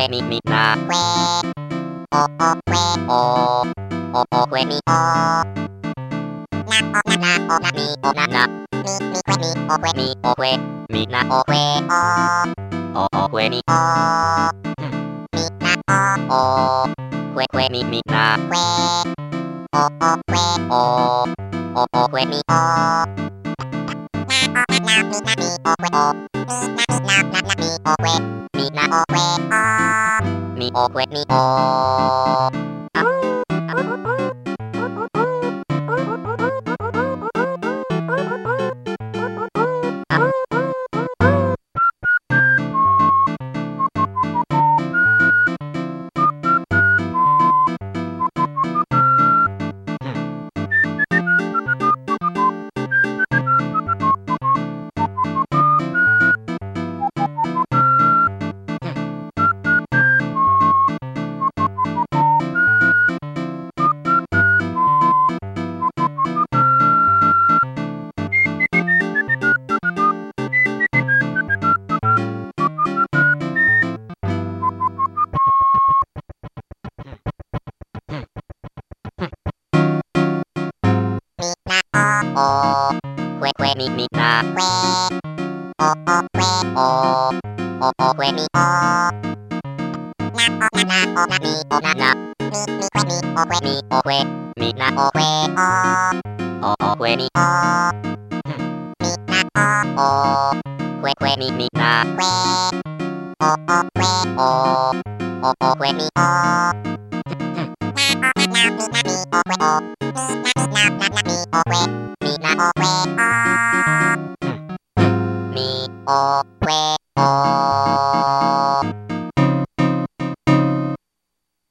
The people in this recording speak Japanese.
えみみなおおくえおおおくえみおなおななおなみおななみくえみおくえみおくえみなおくえおおくえみおみなおおくえみみなくえおおくえおおおくえみおなおななみなみおくえおみなみなななみおくえみなおくえおみおくえみおおくえくえみみなくえおおくえおおおくえみおなおななおなみおななみくえみおくえみおくえみなおくえおおくえみおみなおくえくえみみなくえおおくえおおおくえみおなおななみなみおくえおみなみなななみおくえみなおくえおみおくえお